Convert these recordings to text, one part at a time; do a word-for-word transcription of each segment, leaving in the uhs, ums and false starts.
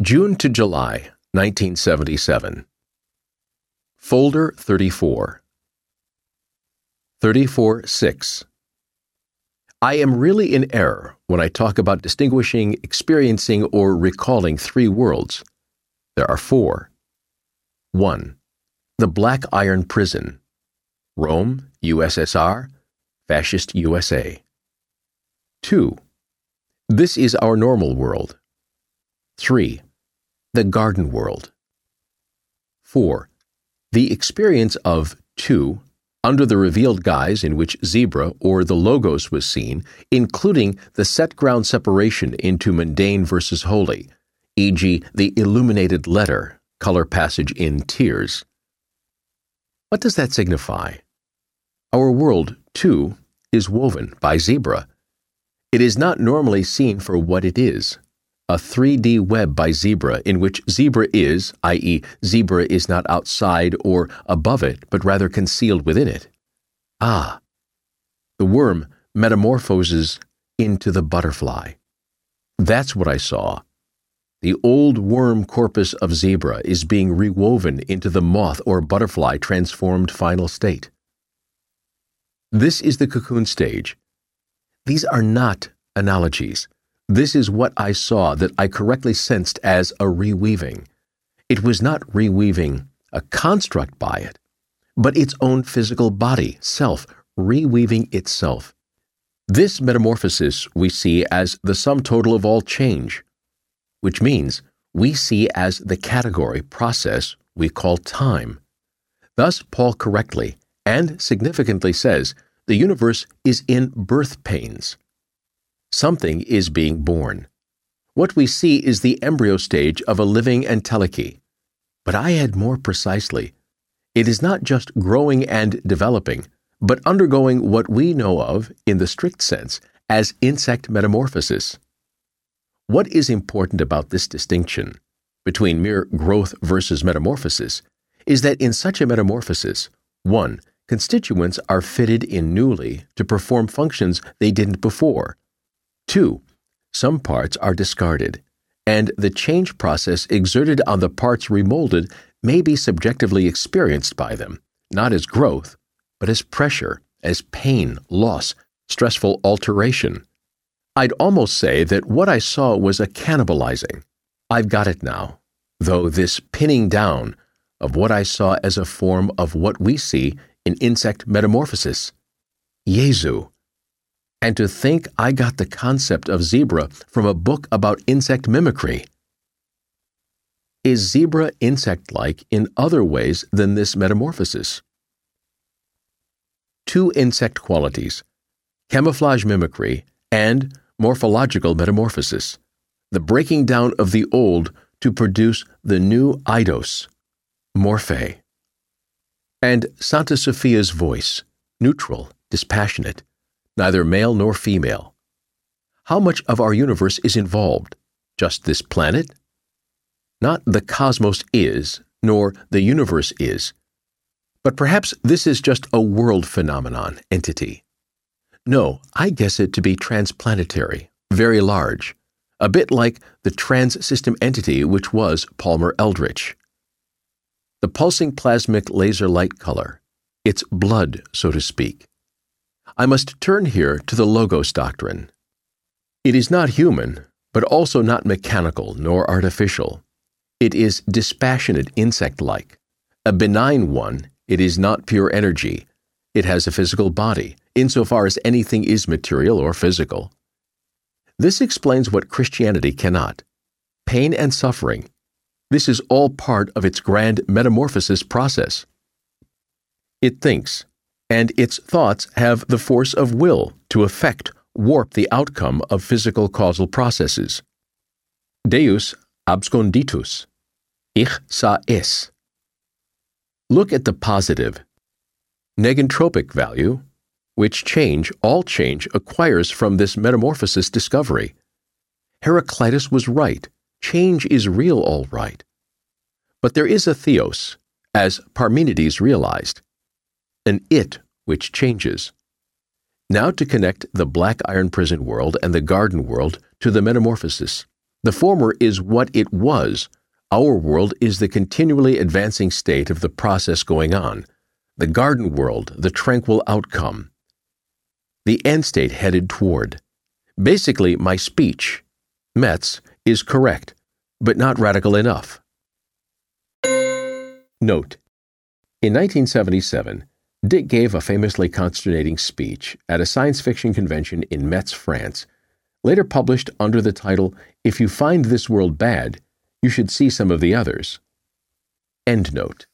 June to July, nineteen seventy-seven. Folder thirty-four. thirty-four six. I am really in error when I talk about distinguishing, experiencing, or recalling three worlds. There are four. one. The Black Iron Prison. Rome, U S S R, Fascist U S A. two. This is our normal world. three. The garden world. four. The experience of two, under the revealed guise in which Zebra or the Logos was seen, including the set ground separation into mundane versus holy, for example the illuminated letter, color passage in Tears. What does that signify? Our world, too, is woven by Zebra. It is not normally seen for what it is, a three D web by Zebra in which Zebra is, that is, Zebra is not outside or above it, but rather concealed within it. Ah, the worm metamorphoses into the butterfly. That's what I saw. The old worm corpus of Zebra is being rewoven into the moth or butterfly transformed final state. This is the cocoon stage. These are not analogies. This is what I saw that I correctly sensed as a reweaving. It was not reweaving a construct by it, but its own physical body, self, reweaving itself. This metamorphosis we see as the sum total of all change, which means we see as the category, process we call time. Thus, Paul correctly and significantly says the universe is in birth pains. Something is being born. What we see is the embryo stage of a living entelechy. But I add more precisely, it is not just growing and developing, but undergoing what we know of, in the strict sense, as insect metamorphosis. What is important about this distinction between mere growth versus metamorphosis is that in such a metamorphosis, one, constituents are fitted in newly to perform functions they didn't before. Two, some parts are discarded, and the change process exerted on the parts remolded may be subjectively experienced by them, not as growth, but as pressure, as pain, loss, stressful alteration. I'd almost say that what I saw was a cannibalizing. I've got it now, though this pinning down of what I saw as a form of what we see in insect metamorphosis. Jesu. And to think I got the concept of zebra from a book about insect mimicry. Is zebra insect-like in other ways than this metamorphosis? Two insect qualities, camouflage mimicry and morphological metamorphosis, the breaking down of the old to produce the new eidos, morphe. And Santa Sophia's voice, neutral, dispassionate, neither male nor female. How much of our universe is involved? Just this planet? Not the cosmos is, nor the universe is. But perhaps this is just a world phenomenon, entity. No, I guess it to be transplanetary, very large, a bit like the trans-system entity which was Palmer Eldritch. The pulsing plasmic laser light color, its blood, so to speak. I must turn here to the Logos doctrine. It is not human, but also not mechanical nor artificial. It is dispassionate insect-like. A benign one, it is not pure energy. It has a physical body, insofar as anything is material or physical. This explains what Christianity cannot. Pain and suffering. This is all part of its grand metamorphosis process. It thinks, and its thoughts have the force of will to affect, warp the outcome of physical causal processes. Deus absconditus. Ich sah es. Look at the positive, negentropic value, which change, all change, acquires from this metamorphosis discovery. Heraclitus was right. Change is real, all right. But there is a theos, as Parmenides realized, an it which changes. Now to connect the black iron prison world and the garden world to the metamorphosis, The former is what it was. Our world is the continually advancing state of the process going on, the garden world, the tranquil outcome, the end state headed toward. Basically, my speech, Metz, is correct, but not radical enough. Note: in nineteen seventy-seven, Dick gave a famously consternating speech at a science fiction convention in Metz, France, later published under the title, "If You Find This World Bad, You Should See Some of the Others." End note.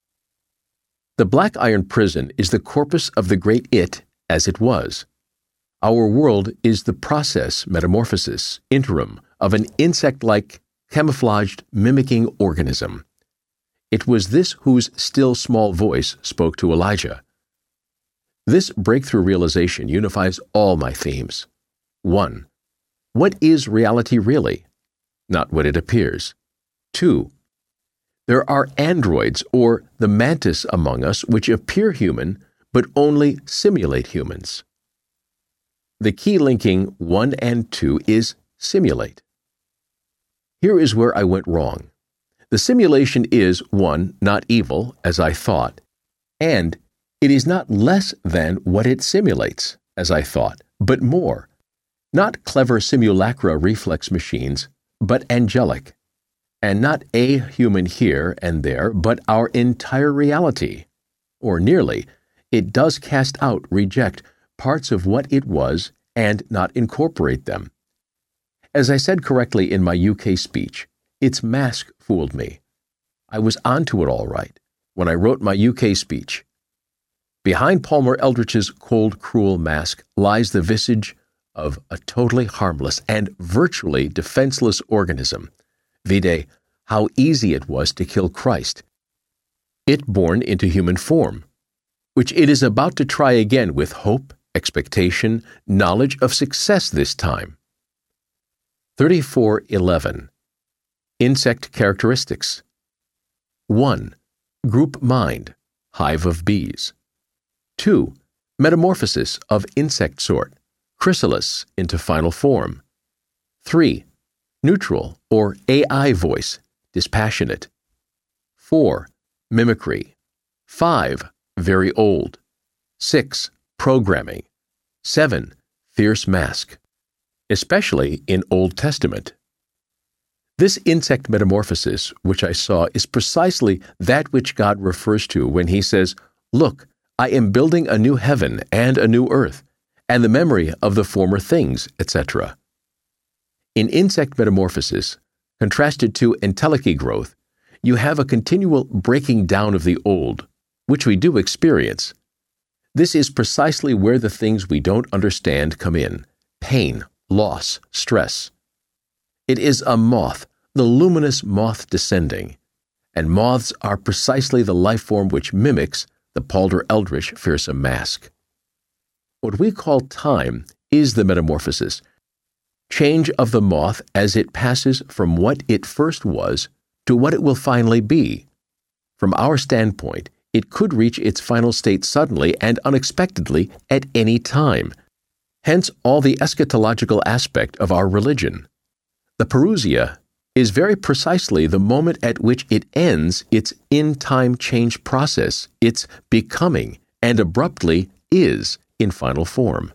The Black Iron Prison is the corpus of the great It as it was. Our world is the process, metamorphosis, interim of an insect-like, camouflaged, mimicking organism. It was this whose still small voice spoke to Elijah. This breakthrough realization unifies all my themes. One, what is reality really? Not what it appears. Two, there are androids or the mantis among us which appear human but only simulate humans. The key linking one and two is simulate. Here is where I went wrong. The simulation is, one, not evil, as I thought, and it is not less than what it simulates, as I thought, but more. Not clever simulacra reflex machines, but angelic. And not a human here and there, but our entire reality. Or nearly. It does cast out, reject, parts of what it was and not incorporate them. As I said correctly in my U K speech, its mask fooled me. I was onto it all right when I wrote my U K speech. Behind Palmer Eldritch's cold, cruel mask lies the visage of a totally harmless and virtually defenseless organism. Vide, how easy it was to kill Christ. It born into human form, which it is about to try again with hope, expectation, knowledge of success this time. thirty-four eleven. Insect characteristics. one. Group mind, hive of bees. two. Metamorphosis of insect sort, chrysalis into final form. three. Neutral or A I voice, dispassionate. four. Mimicry. five. Very old. six. Programming. seven. Fierce mask, especially in Old Testament. This insect metamorphosis, which I saw, is precisely that which God refers to when he says, "Look, I am building a new heaven and a new earth, and the memory of the former things," et cetera. In insect metamorphosis, contrasted to entelechy growth, you have a continual breaking down of the old, which we do experience. This is precisely where the things we don't understand come in: pain, loss, stress. It is a moth, the luminous moth descending, and moths are precisely the life form which mimics the Palmer Eldritch fearsome mask. What we call time is the metamorphosis, change of the moth as it passes from what it first was to what it will finally be. From our standpoint, it could reach its final state suddenly and unexpectedly at any time. Hence all the eschatological aspect of our religion. The parousia is very precisely the moment at which it ends its in-time change process, its becoming, and abruptly is in final form.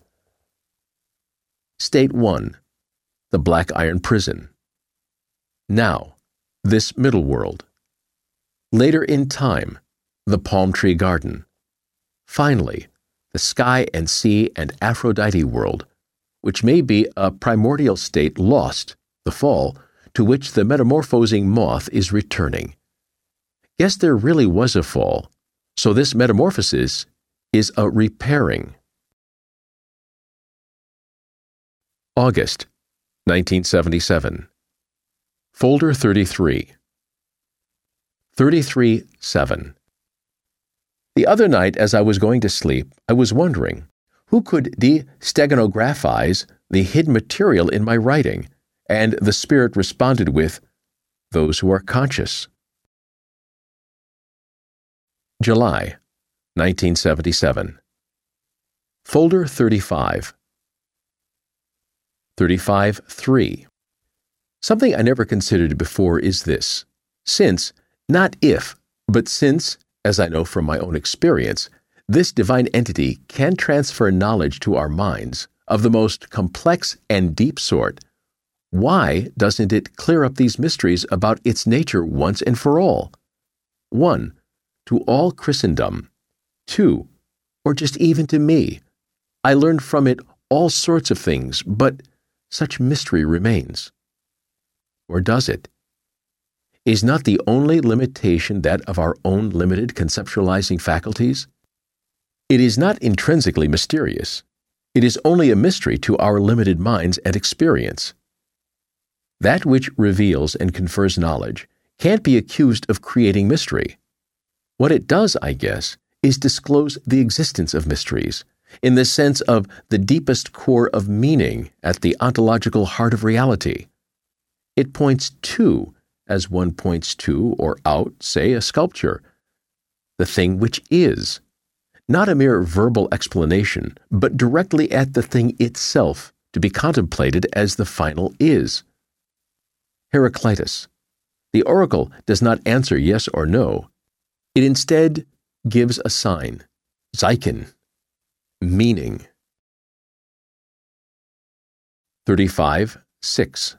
State one. The Black Iron Prison. Now, this middle world. Later in time, the palm tree garden. Finally, the sky and sea and Aphrodite world, which may be a primordial state lost, the fall, to which the metamorphosing moth is returning. Guess there really was a fall, so this metamorphosis is a repairing. August, nineteen seventy-seven. Folder thirty-three. thirty-three seven. The other night, as I was going to sleep, I was wondering, who could de-steganographize the hidden material in my writing? And the Spirit responded with, those who are conscious. July, nineteen seventy-seven. Folder thirty-five. thirty-five three. Something I never considered before is this. Since, not if, but since, as I know from my own experience, this divine entity can transfer knowledge to our minds of the most complex and deep sort, why doesn't it clear up these mysteries about its nature once and for all? One, to all Christendom. Two, or just even to me. I learned from it all sorts of things, but such mystery remains. Or does it? Is not the only limitation that of our own limited conceptualizing faculties? It is not intrinsically mysterious. It is only a mystery to our limited minds and experience. That which reveals and confers knowledge can't be accused of creating mystery. What it does, I guess, is disclose the existence of mysteries, in the sense of the deepest core of meaning at the ontological heart of reality. It points to, as one points to or out, say, a sculpture, the thing which is, not a mere verbal explanation, but directly at the thing itself, to be contemplated as the final is. Heraclitus. The oracle does not answer yes or no. It instead gives a sign, Zeichen, meaning. thirty-five, six.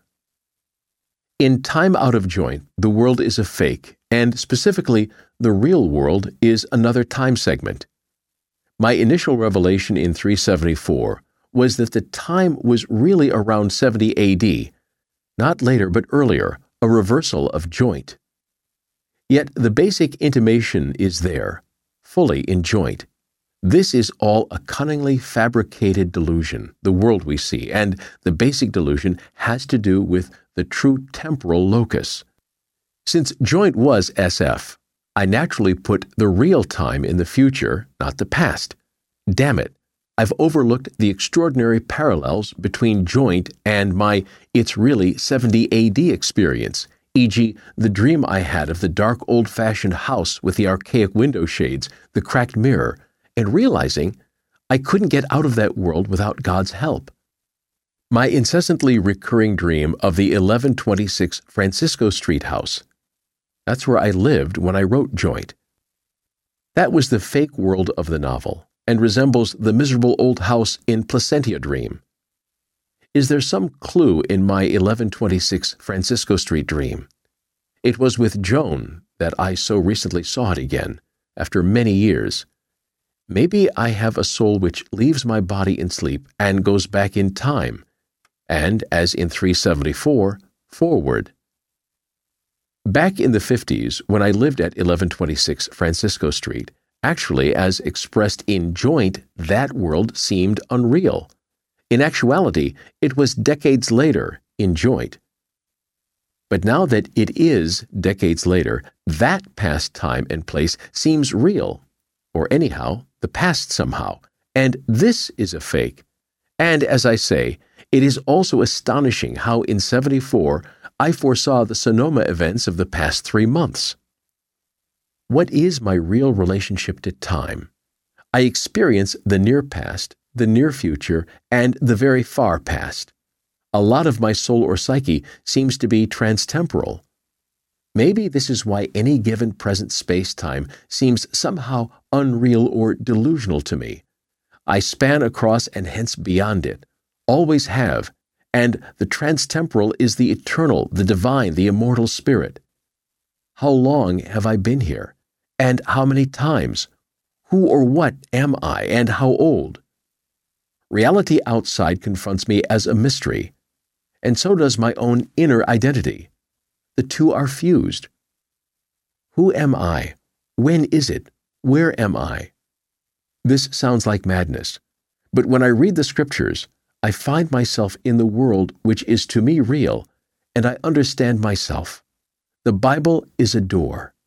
In Time Out of Joint, the world is a fake, and specifically, the real world is another time segment. My initial revelation in three seventy-four was that the time was really around seventy A D, not later but earlier, a reversal of joint. Yet the basic intimation is there, fully in joint. This is all a cunningly fabricated delusion, the world we see, and the basic delusion has to do with the true temporal locus. Since joint was S F, I naturally put the real time in the future, not the past. Damn it, I've overlooked the extraordinary parallels between joint and my it's really seventy A D experience, for example the dream I had of the dark old-fashioned house with the archaic window shades, the cracked mirror, and realizing I couldn't get out of that world without God's help. My incessantly recurring dream of the eleven twenty-six Francisco Street house. That's where I lived when I wrote Joint. That was the fake world of the novel, and resembles the miserable old house in Placentia Dream. Is there some clue in my eleven twenty-six Francisco Street dream? It was with Joan that I so recently saw it again, after many years. Maybe I have a soul which leaves my body in sleep and goes back in time, and, as in three seventy-four, forward. Back in the fifties, when I lived at eleven twenty-six Francisco Street, actually, as expressed in Joint, that world seemed unreal. In actuality, it was decades later in Joint. But now that it is decades later, that past time and place seems real, or anyhow, the past somehow, and this is a fake. And as I say, it is also astonishing how in seventy-four I foresaw the Sonoma events of the past three months. What is my real relationship to time? I experience the near past, the near future, and the very far past. A lot of my soul or psyche seems to be transtemporal. Maybe this is why any given present space-time seems somehow unreal or delusional to me. I span across and hence beyond it, always have, and the transtemporal is the eternal, the divine, the immortal spirit. How long have I been here? And how many times? Who or what am I, and how old? Reality outside confronts me as a mystery, and so does my own inner identity. The two are fused. Who am I? When is it? Where am I? This sounds like madness, but when I read the scriptures, I find myself in the world which is to me real, and I understand myself. The Bible is a door.